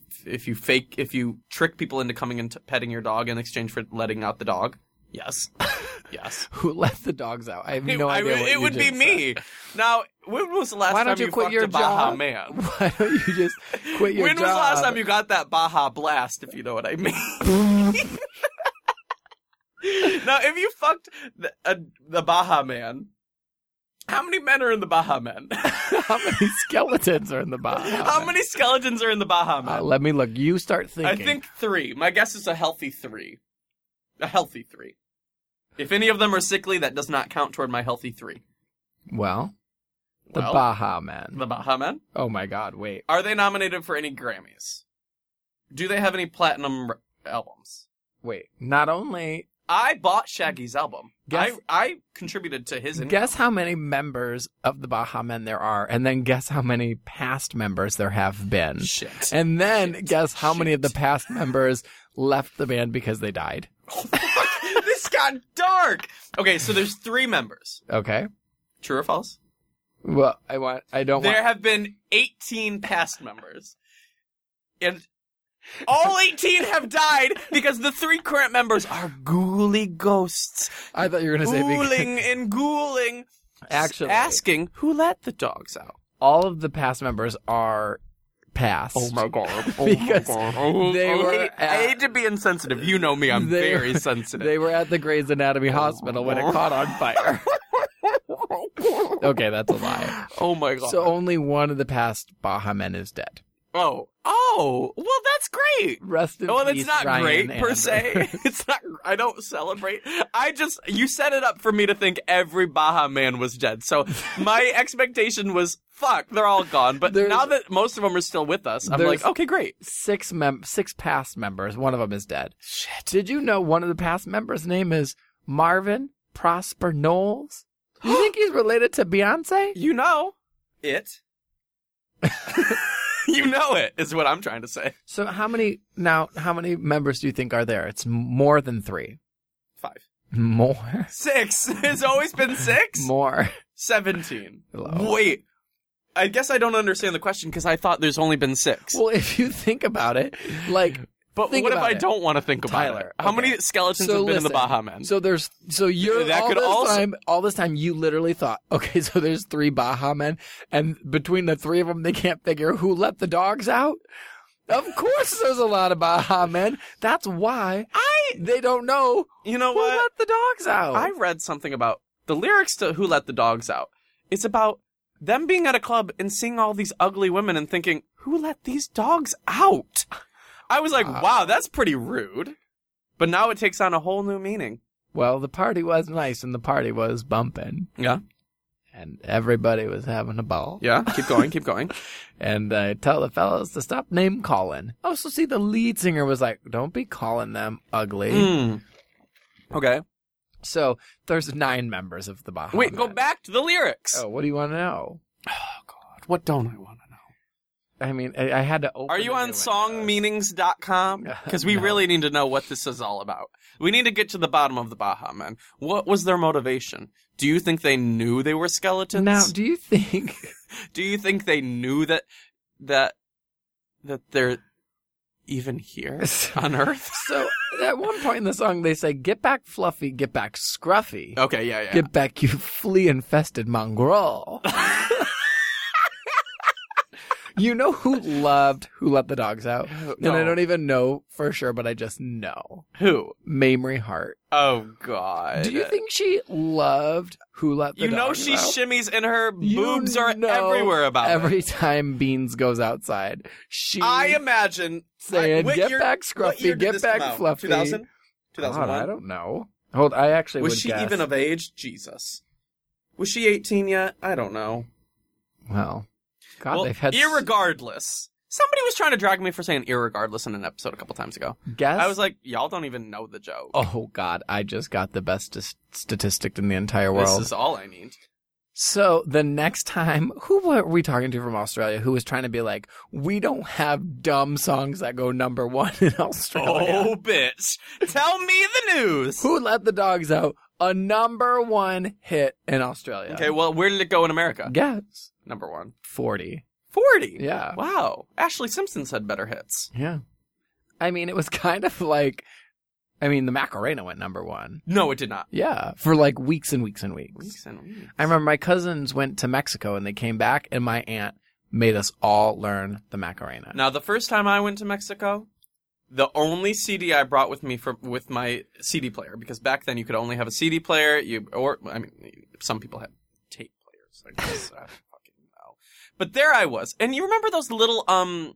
[SPEAKER 1] trick people into coming and petting your dog in exchange for letting out the dog, yes, yes.
[SPEAKER 2] Who let the dogs out? I have no idea what
[SPEAKER 1] It
[SPEAKER 2] you
[SPEAKER 1] would be
[SPEAKER 2] just
[SPEAKER 1] me. Now, when was the last
[SPEAKER 2] Why
[SPEAKER 1] time
[SPEAKER 2] don't you quit
[SPEAKER 1] fucked
[SPEAKER 2] your
[SPEAKER 1] a Baja
[SPEAKER 2] job?
[SPEAKER 1] Man?
[SPEAKER 2] said. Why don't you just quit your
[SPEAKER 1] When
[SPEAKER 2] job?
[SPEAKER 1] was the last time you got that Baja Blast, if you know what I mean? Now, if you fucked the Baja Man, how many men are in the Baja Men?
[SPEAKER 2] How many skeletons are in the Baja?
[SPEAKER 1] How many skeletons are in the Baja Man?
[SPEAKER 2] Let me look. You start thinking.
[SPEAKER 1] I think 3. My guess is a healthy 3. A healthy 3. If any of them are sickly, that does not count toward my healthy 3.
[SPEAKER 2] Well, the
[SPEAKER 1] Well,
[SPEAKER 2] Baja Men.
[SPEAKER 1] The Baja Men?
[SPEAKER 2] Oh my God! Wait.
[SPEAKER 1] Are they nominated for any Grammys? Do they have any platinum albums?
[SPEAKER 2] Wait. Not only
[SPEAKER 1] I bought Shaggy's album.
[SPEAKER 2] Guess-
[SPEAKER 1] I contributed to his income.
[SPEAKER 2] guess how many members of the Baja Men there are, and then guess how many past members there have been,
[SPEAKER 1] Shit.
[SPEAKER 2] and then guess how many of the past members left the band because they died.
[SPEAKER 1] This guy got dark. Okay, so there's 3 members.
[SPEAKER 2] Okay.
[SPEAKER 1] True or false?
[SPEAKER 2] Well,
[SPEAKER 1] There have been 18 past members. And all 18 have died because the 3 current members are ghouly ghosts.
[SPEAKER 2] I thought you were going to say
[SPEAKER 1] Ghouling and ghouling.
[SPEAKER 2] Actually,
[SPEAKER 1] Asking who let the dogs out.
[SPEAKER 2] all of the past members are past.
[SPEAKER 1] Oh my god.
[SPEAKER 2] Because they were
[SPEAKER 1] I hate to be insensitive. You know me, I'm very sensitive.
[SPEAKER 2] They were at the Grey's Anatomy hospital when it caught on fire. Okay, that's a lie.
[SPEAKER 1] Oh my god.
[SPEAKER 2] So only one of the past Baja Men is dead.
[SPEAKER 1] Oh, well, that's great.
[SPEAKER 2] Rest in
[SPEAKER 1] Well,
[SPEAKER 2] peace,
[SPEAKER 1] it's not
[SPEAKER 2] Ryan
[SPEAKER 1] great per
[SPEAKER 2] Anders.
[SPEAKER 1] se. It's not. I don't celebrate. You set it up for me to think every Baja Man was dead. So my expectation was, fuck, they're all gone. But now that most of them are still with us, I'm like, okay, great.
[SPEAKER 2] 6 past members. One of them is dead.
[SPEAKER 1] Shit.
[SPEAKER 2] Did you know one of the past members' name is Marvin Prosper Knowles? You think he's related to Beyonce?
[SPEAKER 1] You know it. You know it is what I'm trying to say.
[SPEAKER 2] So how many members do you think are there? It's more than 3.
[SPEAKER 1] 5.
[SPEAKER 2] More?
[SPEAKER 1] 6. It's always been 6.
[SPEAKER 2] More.
[SPEAKER 1] 17.
[SPEAKER 2] Hello.
[SPEAKER 1] Wait. I guess I don't understand the question because I thought there's only been 6.
[SPEAKER 2] Well, if you think about it, like,
[SPEAKER 1] but
[SPEAKER 2] think
[SPEAKER 1] what if
[SPEAKER 2] about
[SPEAKER 1] I
[SPEAKER 2] it.
[SPEAKER 1] don't want to think about
[SPEAKER 2] Tyler,
[SPEAKER 1] it? How
[SPEAKER 2] okay.
[SPEAKER 1] many skeletons have been in the Baja Men?
[SPEAKER 2] So you're
[SPEAKER 1] That
[SPEAKER 2] all
[SPEAKER 1] could
[SPEAKER 2] this
[SPEAKER 1] also-
[SPEAKER 2] time, all this time you literally thought, okay, so there's 3 Baja Men, and between the 3 of them, they can't figure who let the dogs out. Of course, there's a lot of Baja Men. That's why they don't know.
[SPEAKER 1] You know
[SPEAKER 2] who
[SPEAKER 1] what?
[SPEAKER 2] let the dogs out.
[SPEAKER 1] I read something about the lyrics to "Who Let the Dogs Out." It's about them being at a club and seeing all these ugly women and thinking, "Who let these dogs out?" I was like, "Wow, that's pretty rude." But now it takes on a whole new meaning.
[SPEAKER 2] Well, the party was nice, and the party was bumping,
[SPEAKER 1] Yeah,
[SPEAKER 2] and everybody was having a ball.
[SPEAKER 1] yeah. Keep going, keep going.
[SPEAKER 2] And I tell the fellas to stop name calling. Oh, so see, the lead singer was like, "Don't be calling them ugly."
[SPEAKER 1] Okay.
[SPEAKER 2] So there's 9 members of the Baja
[SPEAKER 1] Wait,
[SPEAKER 2] Men.
[SPEAKER 1] go back to the lyrics.
[SPEAKER 2] Oh, what do you want to know?
[SPEAKER 1] Oh God, what don't I want to know?
[SPEAKER 2] I mean, I had to open.
[SPEAKER 1] Are you
[SPEAKER 2] it
[SPEAKER 1] on
[SPEAKER 2] and it
[SPEAKER 1] songmeanings.com? Because we
[SPEAKER 2] No.
[SPEAKER 1] really need to know what this is all about. We need to get to the bottom of the Baja Men. What was their motivation? Do you think they knew they were skeletons?
[SPEAKER 2] Now, do you think?
[SPEAKER 1] Do you think they knew that they're even here on Earth?
[SPEAKER 2] So at one point in the song, they say, "Get back, Fluffy. Get back, Scruffy.
[SPEAKER 1] Okay, yeah.
[SPEAKER 2] Get back, you flea-infested mongrel." You know who let the dogs out?
[SPEAKER 1] No.
[SPEAKER 2] And I don't even know for sure, but I just know.
[SPEAKER 1] Who?
[SPEAKER 2] Mamrie Hart.
[SPEAKER 1] Oh God.
[SPEAKER 2] Do you think she loved Who Let the
[SPEAKER 1] You know
[SPEAKER 2] Dogs
[SPEAKER 1] she
[SPEAKER 2] Out?
[SPEAKER 1] shimmies and her
[SPEAKER 2] You
[SPEAKER 1] boobs are
[SPEAKER 2] know
[SPEAKER 1] everywhere about
[SPEAKER 2] every
[SPEAKER 1] it.
[SPEAKER 2] time Beans goes outside. She
[SPEAKER 1] I imagine
[SPEAKER 2] saying,
[SPEAKER 1] what
[SPEAKER 2] "Get
[SPEAKER 1] year-
[SPEAKER 2] back,
[SPEAKER 1] what year
[SPEAKER 2] Scruffy,
[SPEAKER 1] did
[SPEAKER 2] get
[SPEAKER 1] this
[SPEAKER 2] back,
[SPEAKER 1] come out?
[SPEAKER 2] Fluffy."
[SPEAKER 1] 2000?
[SPEAKER 2] God,
[SPEAKER 1] 2001?
[SPEAKER 2] I don't know. Hold, I actually
[SPEAKER 1] Was
[SPEAKER 2] would
[SPEAKER 1] she
[SPEAKER 2] guess.
[SPEAKER 1] even of age? Jesus. Was she 18 yet? I don't know.
[SPEAKER 2] Well, God,
[SPEAKER 1] Well,
[SPEAKER 2] they've had
[SPEAKER 1] irregardless. Somebody was trying to drag me for saying irregardless in an episode a couple times ago.
[SPEAKER 2] guess.
[SPEAKER 1] I was like, y'all don't even know the joke.
[SPEAKER 2] oh God, I just got the best statistic in the entire world.
[SPEAKER 1] This is all I need.
[SPEAKER 2] So the next time, who were we talking to from Australia who was trying to be like, we don't have dumb songs that go number 1 in Australia?
[SPEAKER 1] Oh, bitch. Tell me the news.
[SPEAKER 2] Who Let the Dogs Out? A number 1 hit in Australia.
[SPEAKER 1] Okay, well, where did it go in America?
[SPEAKER 2] Guess.
[SPEAKER 1] Number 1.
[SPEAKER 2] 40.
[SPEAKER 1] 40.
[SPEAKER 2] Yeah.
[SPEAKER 1] Wow. Ashley Simpson's had better hits.
[SPEAKER 2] Yeah. I mean, it was kind of like, the Macarena went number 1.
[SPEAKER 1] No, it did not.
[SPEAKER 2] Yeah. For like weeks and weeks and weeks.
[SPEAKER 1] Weeks and weeks.
[SPEAKER 2] I remember my cousins went to Mexico and they came back and my aunt made us all learn the Macarena.
[SPEAKER 1] Now, the first time I went to Mexico, the only CD I brought with me with my CD player, because back then you could only have a CD player, some people had tape players. I guess. I don't fucking know. But there I was. And you remember those little, in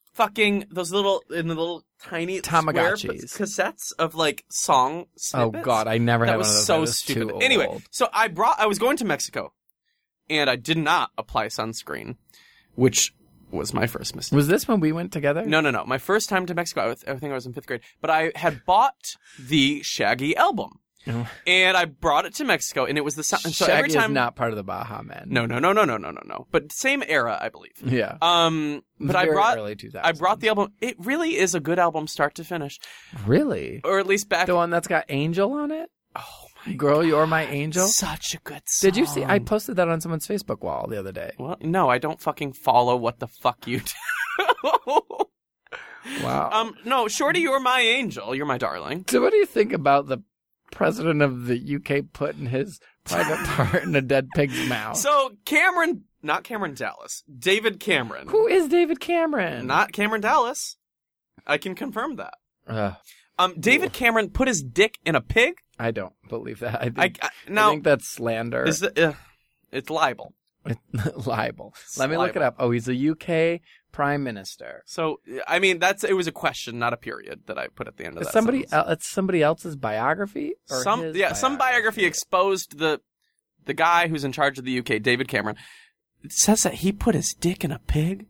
[SPEAKER 1] the little tiny
[SPEAKER 2] Tamagotchis.
[SPEAKER 1] square cassettes of like song
[SPEAKER 2] Oh
[SPEAKER 1] snippets?
[SPEAKER 2] God, I never had
[SPEAKER 1] That
[SPEAKER 2] one of
[SPEAKER 1] was
[SPEAKER 2] those.
[SPEAKER 1] so
[SPEAKER 2] I was
[SPEAKER 1] stupid.
[SPEAKER 2] too old.
[SPEAKER 1] Anyway, so I was going to Mexico, and I did not apply sunscreen, which was my first mistake.
[SPEAKER 2] Was this when we went together?
[SPEAKER 1] No. My first time to Mexico, I think I was in 5th grade, but I had bought the Shaggy album,
[SPEAKER 2] Oh.
[SPEAKER 1] and I brought it to Mexico, and it was the sound. And so
[SPEAKER 2] Shaggy
[SPEAKER 1] every time,
[SPEAKER 2] is not part of the Baja Men.
[SPEAKER 1] no, but same era, I believe.
[SPEAKER 2] Yeah.
[SPEAKER 1] But I brought
[SPEAKER 2] early 2000s.
[SPEAKER 1] I brought the album. It really is a good album, start to finish,
[SPEAKER 2] Really?
[SPEAKER 1] or at least back.
[SPEAKER 2] The one that's got Angel on it?
[SPEAKER 1] Oh my
[SPEAKER 2] Girl,
[SPEAKER 1] God.
[SPEAKER 2] You're My Angel.
[SPEAKER 1] Such a good song.
[SPEAKER 2] Did you see? I posted that on someone's Facebook wall the other day.
[SPEAKER 1] Well, no, I don't fucking follow what the fuck you do.
[SPEAKER 2] Wow.
[SPEAKER 1] No, Shorty, You're My Angel. You're my darling.
[SPEAKER 2] So what do you think about the president of the UK putting his private part in a dead pig's mouth?
[SPEAKER 1] So not Cameron Dallas, David Cameron.
[SPEAKER 2] Who is David Cameron?
[SPEAKER 1] Not Cameron Dallas. I can confirm that.
[SPEAKER 2] Ugh,
[SPEAKER 1] David Cameron put his dick in a pig.
[SPEAKER 2] I don't believe that. I
[SPEAKER 1] Now
[SPEAKER 2] think that's slander.
[SPEAKER 1] it's libel.
[SPEAKER 2] Libel. Let me look it up. Oh, he's a UK prime minister.
[SPEAKER 1] So I mean, it was a question, not a period, that I put at the end of that.
[SPEAKER 2] It's somebody else's biography. Or
[SPEAKER 1] Some biography exposed the guy who's in charge of the UK, David Cameron. It says that he put his dick in a pig.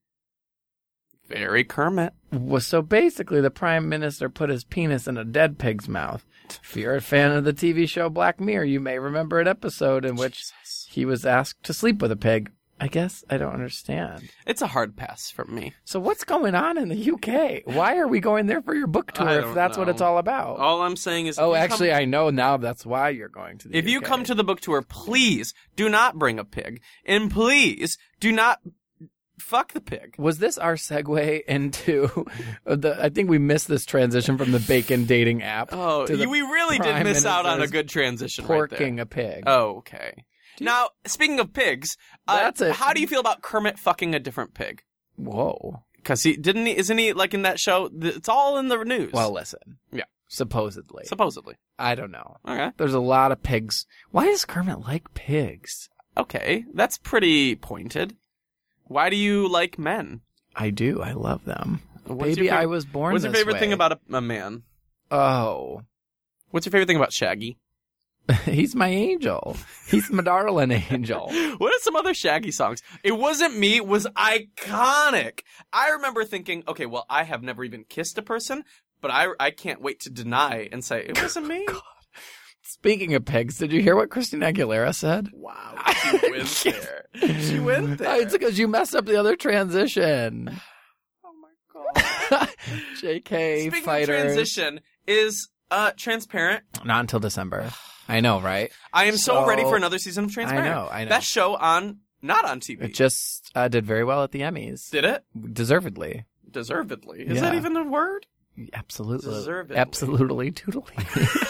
[SPEAKER 1] Very Kermit.
[SPEAKER 2] Well, so basically, the prime minister put his penis in a dead pig's mouth. If you're a fan of the TV show Black Mirror, you may remember an episode in which he was asked to sleep with a pig. I guess I don't understand.
[SPEAKER 1] It's a hard pass from me.
[SPEAKER 2] So what's going on in the UK? Why are we going there for your book tour if that's what it's all about?
[SPEAKER 1] All I'm saying is...
[SPEAKER 2] Oh, actually, I know now that's why you're going to the
[SPEAKER 1] If
[SPEAKER 2] UK.
[SPEAKER 1] you come to the book tour, please do not bring a pig. And please do not fuck the pig.
[SPEAKER 2] Was this our segue into I think we missed this transition from the bacon dating app.
[SPEAKER 1] Oh,
[SPEAKER 2] to the
[SPEAKER 1] we really did
[SPEAKER 2] Prime
[SPEAKER 1] miss out on a
[SPEAKER 2] Minister's
[SPEAKER 1] good transition right there.
[SPEAKER 2] porking a pig.
[SPEAKER 1] Oh, okay. Now, speaking of pigs,
[SPEAKER 2] That's it.
[SPEAKER 1] how do you feel about Kermit fucking a different pig?
[SPEAKER 2] Whoa.
[SPEAKER 1] Because isn't he like in that show? It's all in the news.
[SPEAKER 2] Well, listen.
[SPEAKER 1] Yeah.
[SPEAKER 2] Supposedly. I don't know.
[SPEAKER 1] Okay.
[SPEAKER 2] There's a lot of pigs. Why does Kermit like pigs?
[SPEAKER 1] Okay, that's pretty pointed. Why do you like men?
[SPEAKER 2] I do. I love them.
[SPEAKER 1] What's
[SPEAKER 2] Baby,
[SPEAKER 1] your
[SPEAKER 2] I was born
[SPEAKER 1] What's your
[SPEAKER 2] this
[SPEAKER 1] favorite thing
[SPEAKER 2] way.
[SPEAKER 1] about a man?
[SPEAKER 2] Oh.
[SPEAKER 1] What's your favorite thing about Shaggy?
[SPEAKER 2] He's my angel. He's my darling angel.
[SPEAKER 1] What are some other Shaggy songs? It Wasn't Me was iconic. I remember thinking, okay, well, I have never even kissed a person, but I can't wait to deny and say, it wasn't me.
[SPEAKER 2] God. Speaking of pigs, did you hear what Christina Aguilera said?
[SPEAKER 1] Wow, she went there. She went there.
[SPEAKER 2] It's because you messed up the other transition.
[SPEAKER 1] Oh my god.
[SPEAKER 2] JK
[SPEAKER 1] Speaking
[SPEAKER 2] fighters.
[SPEAKER 1] of transition, is Transparent.
[SPEAKER 2] Not until December. I know, right?
[SPEAKER 1] I am so ready for another season of Transparent.
[SPEAKER 2] I know.
[SPEAKER 1] Best show not on TV.
[SPEAKER 2] It just did very well at the Emmys.
[SPEAKER 1] Did it?
[SPEAKER 2] Deservedly.
[SPEAKER 1] Deservedly. Is
[SPEAKER 2] Yeah.
[SPEAKER 1] that even a word?
[SPEAKER 2] Absolutely.
[SPEAKER 1] Deservedly.
[SPEAKER 2] Absolutely tootly.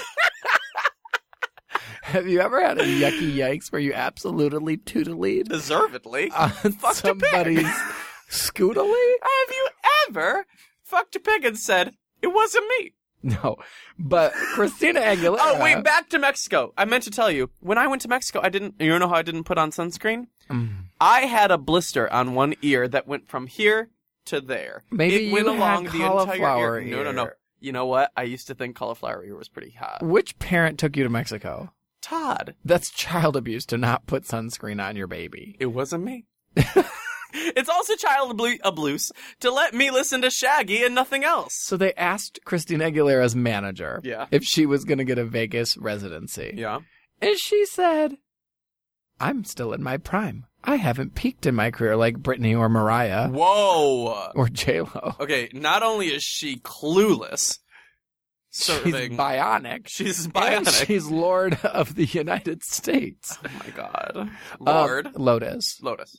[SPEAKER 2] Have you ever had a yucky yikes where you absolutely tootlied
[SPEAKER 1] Deservedly.
[SPEAKER 2] on
[SPEAKER 1] Fucked a pig.
[SPEAKER 2] somebody's scootily?
[SPEAKER 1] Have you ever fucked a pig and said, it wasn't me?
[SPEAKER 2] No. But Christina Aguilera.
[SPEAKER 1] Oh, wait, back to Mexico. I meant to tell you, when I went to Mexico, you know how I didn't put on sunscreen? I had a blister on one ear that went from here to there.
[SPEAKER 2] Maybe
[SPEAKER 1] it went
[SPEAKER 2] you
[SPEAKER 1] along
[SPEAKER 2] had
[SPEAKER 1] the entire
[SPEAKER 2] cauliflower
[SPEAKER 1] ear. No.
[SPEAKER 2] ear.
[SPEAKER 1] You know what? I used to think cauliflower ear was pretty hot.
[SPEAKER 2] Which parent took you to Mexico?
[SPEAKER 1] Todd.
[SPEAKER 2] That's child abuse to not put sunscreen on your baby.
[SPEAKER 1] It wasn't me. It's also child abuse to let me listen to Shaggy and nothing else.
[SPEAKER 2] So they asked Christina Aguilera's manager
[SPEAKER 1] Yeah.
[SPEAKER 2] if she was going to get a Vegas residency.
[SPEAKER 1] Yeah.
[SPEAKER 2] And she said, I'm still in my prime. I haven't peaked in my career like Britney or Mariah
[SPEAKER 1] Whoa.
[SPEAKER 2] or J-Lo.
[SPEAKER 1] Okay, not only is she clueless,
[SPEAKER 2] She's
[SPEAKER 1] serving.
[SPEAKER 2] bionic.
[SPEAKER 1] She's
[SPEAKER 2] And
[SPEAKER 1] bionic.
[SPEAKER 2] she's Lord of the United States.
[SPEAKER 1] Oh my god. Lord.
[SPEAKER 2] Lotus.
[SPEAKER 1] Lotus.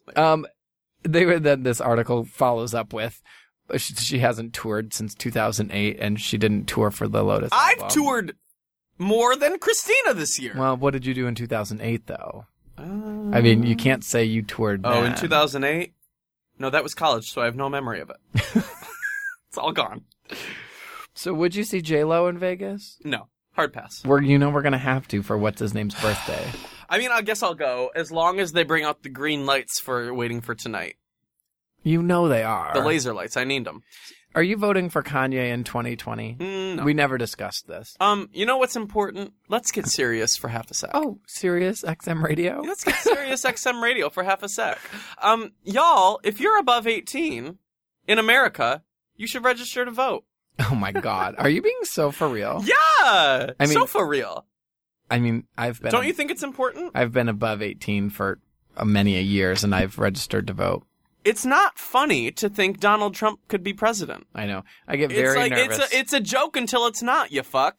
[SPEAKER 2] This article follows up with she hasn't toured since 2008 and she didn't tour for the Lotus
[SPEAKER 1] I've
[SPEAKER 2] album.
[SPEAKER 1] toured more than Christina this year.
[SPEAKER 2] Well, what did you do in 2008 though? I mean, you can't say you toured
[SPEAKER 1] Oh,
[SPEAKER 2] then.
[SPEAKER 1] in 2008? No, that was college, so I have no memory of it. It's all gone.
[SPEAKER 2] So would you see J-Lo in Vegas?
[SPEAKER 1] No. Hard pass.
[SPEAKER 2] We're going to have to for what's his name's birthday.
[SPEAKER 1] I mean, I guess I'll go as long as they bring out the green lights for Waiting for Tonight.
[SPEAKER 2] You know they are.
[SPEAKER 1] The laser lights. I need them.
[SPEAKER 2] Are you voting for Kanye in 2020?
[SPEAKER 1] No.
[SPEAKER 2] We never discussed this.
[SPEAKER 1] You know what's important? Let's get serious for half a sec.
[SPEAKER 2] Oh, Sirius XM Radio?
[SPEAKER 1] Let's get serious XM Radio for half a sec. Y'all, if you're above 18 in America, you should register to vote.
[SPEAKER 2] Oh my God. Are you being so for real?
[SPEAKER 1] Yeah!
[SPEAKER 2] I mean-
[SPEAKER 1] so for real.
[SPEAKER 2] I mean,
[SPEAKER 1] Don't you think it's important?
[SPEAKER 2] I've been above 18 for many a years and I've registered to vote.
[SPEAKER 1] It's not funny to think Donald Trump could be president.
[SPEAKER 2] I know. I get very nervous.
[SPEAKER 1] It's a joke until it's not, you fucks.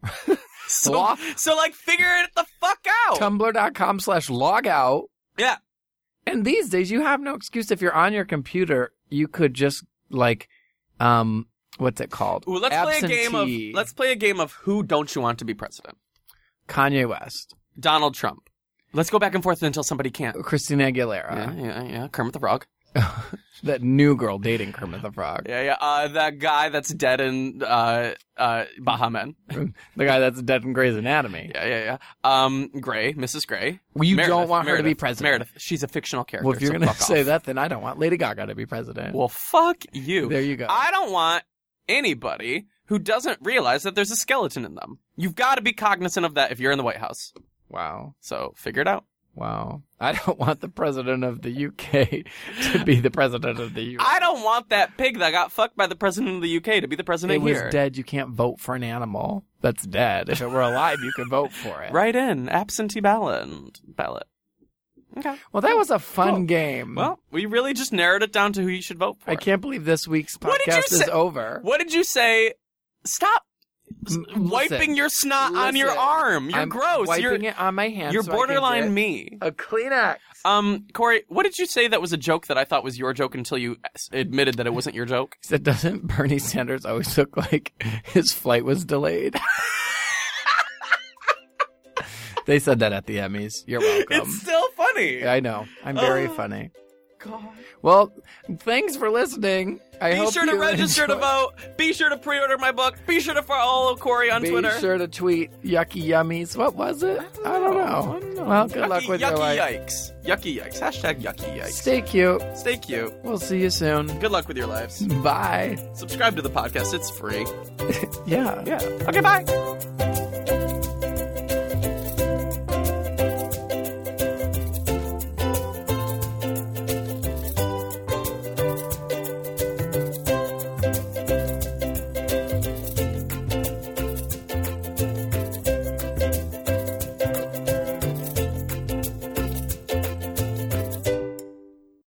[SPEAKER 1] So,
[SPEAKER 2] Log-
[SPEAKER 1] so like, figure it the fuck out.
[SPEAKER 2] Tumblr.com/logout.
[SPEAKER 1] Yeah.
[SPEAKER 2] And these days, you have no excuse. If you're on your computer, you could just, like, what's it called?
[SPEAKER 1] Ooh, let's play a game of who don't you want to be president?
[SPEAKER 2] Kanye West.
[SPEAKER 1] Donald Trump. Let's go back and forth until somebody can't.
[SPEAKER 2] Christina Aguilera.
[SPEAKER 1] Yeah. Kermit the Frog.
[SPEAKER 2] That new girl dating Kermit the Frog.
[SPEAKER 1] Yeah. That guy that's dead in Baha Men.
[SPEAKER 2] The guy that's dead in Grey's Anatomy.
[SPEAKER 1] Yeah. Gray, Mrs. Gray.
[SPEAKER 2] Well, you
[SPEAKER 1] Meredith,
[SPEAKER 2] don't want her to be president.
[SPEAKER 1] Meredith. She's a fictional character.
[SPEAKER 2] Well, if you're
[SPEAKER 1] so
[SPEAKER 2] going to
[SPEAKER 1] fuck
[SPEAKER 2] say
[SPEAKER 1] off.
[SPEAKER 2] that, then I don't want Lady Gaga to be president.
[SPEAKER 1] Well, fuck you.
[SPEAKER 2] There you go.
[SPEAKER 1] I don't want anybody who doesn't realize that there's a skeleton in them. You've got to be cognizant of that if you're in the White House.
[SPEAKER 2] Wow.
[SPEAKER 1] So figure it out.
[SPEAKER 2] Wow. I don't want the president of the UK to be the president of the US.
[SPEAKER 1] I don't want that pig that got fucked by the president of the UK to be the president
[SPEAKER 2] It
[SPEAKER 1] here.
[SPEAKER 2] was dead. You can't vote for an animal that's dead. If it were alive, you could vote for it.
[SPEAKER 1] Right in. Absentee ballot. Okay.
[SPEAKER 2] Well, that was a fun
[SPEAKER 1] Cool.
[SPEAKER 2] game.
[SPEAKER 1] Well, we really just narrowed it down to who you should vote for.
[SPEAKER 2] I can't believe this week's
[SPEAKER 1] What did you
[SPEAKER 2] podcast is
[SPEAKER 1] say?
[SPEAKER 2] over.
[SPEAKER 1] What did you say? Stop wiping your snot on your arm. You're
[SPEAKER 2] I'm
[SPEAKER 1] gross.
[SPEAKER 2] Wiping it on my hands.
[SPEAKER 1] You're
[SPEAKER 2] so I can
[SPEAKER 1] borderline
[SPEAKER 2] get
[SPEAKER 1] me.
[SPEAKER 2] a Kleenex.
[SPEAKER 1] Corey, what did you say that was a joke that I thought was your joke until you admitted that it wasn't your joke?
[SPEAKER 2] He said, doesn't Bernie Sanders always look like his flight was delayed? They said that at the Emmys. You're welcome.
[SPEAKER 1] It's still funny.
[SPEAKER 2] I know. I'm very funny.
[SPEAKER 1] God.
[SPEAKER 2] Well, thanks for listening. I
[SPEAKER 1] Be
[SPEAKER 2] hope
[SPEAKER 1] sure to
[SPEAKER 2] you
[SPEAKER 1] register to
[SPEAKER 2] enjoy-
[SPEAKER 1] vote. Be sure to pre-order my book. Be sure to follow Corey on Twitter.
[SPEAKER 2] Be sure to tweet yucky yummies. What was it? I don't know. Well, good luck with your life.
[SPEAKER 1] Yikes. Yucky yikes. Hashtag yucky yikes.
[SPEAKER 2] Stay cute.
[SPEAKER 1] Stay cute.
[SPEAKER 2] We'll see you soon.
[SPEAKER 1] Good luck with your lives.
[SPEAKER 2] Bye.
[SPEAKER 1] Subscribe to the podcast. It's free.
[SPEAKER 2] Yeah.
[SPEAKER 1] Yeah. Okay, bye.